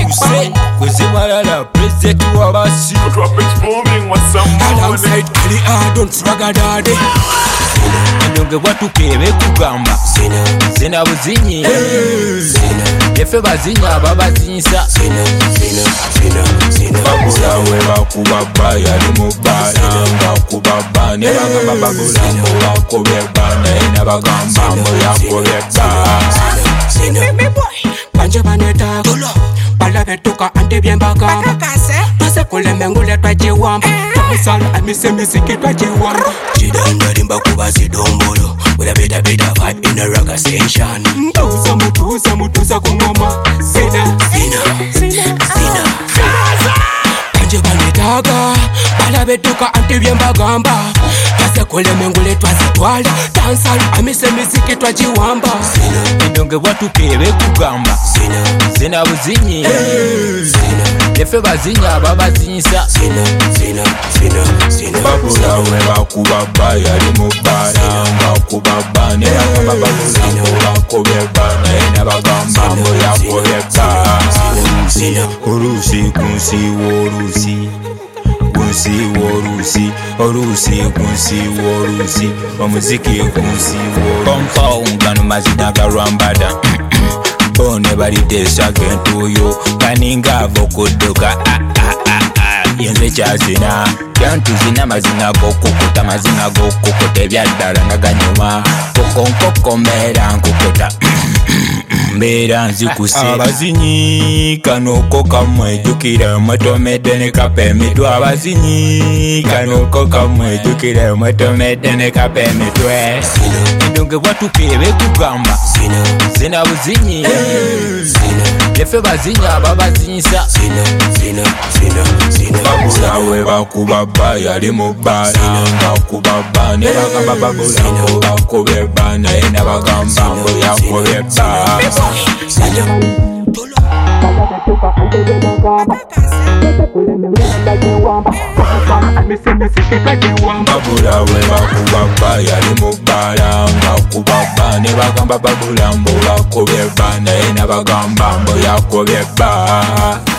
Hussein Kwezemalala president wabasi alongside Ali Adon Swagger Daddy Endonge bwatukebe kugamba Zina buzinyi Yefe bazinyi ababazinyisa Babula we bakubaba yali mubala Bakubaba ne bagamba babula mbo wakobeba Naye nabagamba mbo yakobeba Banje baneta Bala betuka ante bien bagamba Pase kule mengule twajiwamba Tamusala amise miziki twajiwamba Chidanda rimba kuba zidombolo With a better vibe in a rock station Mutuza kumama Zina Banje banetaga Bala betuka ante bien bagamba Pase kule mengule twazitwala Tamusala amise miziki twajiwamba Endonge bwatukebe kugamba Zina buzinyi Yefe bazinyi ababazinyisa Babula we bakubaba yali mubala Bakubaba ne bagamba babula mbo wakobeba Naye nabagamba mbo yakobeba Olusi kunsi wolusi Kunsi wolusi Olusi kunsi wolusi Omuziki kunsi wolusi Kompawungano mazina garwambada Bone balide sagentuyo Kaninga avokuduka Yenze chazina Yantu zina mazina gokukuta Mazina gokukuta Ebyaddala naganyuma Kokonkoko mbera nkukuta Mbera nzikuse Abazinyi kanoko kamwe jukire Mwetomede ne kapemitwe Abazinyi kanoko kamwe jukire Mwetomede ne kapemitwe Endonge bwatukebe kugamba Zina buzinyi Yefe bazinyi ababazinyisa Babula we bakubaba yali mubala Bakubaba ne bagamba babula mbo wakobeba Naye nabagamba mbo yakobeba Babula we bakubaba yali mubala Bakubaba ne bagamba babula mbo wakobeba Naye nabagamba mbo yakobeba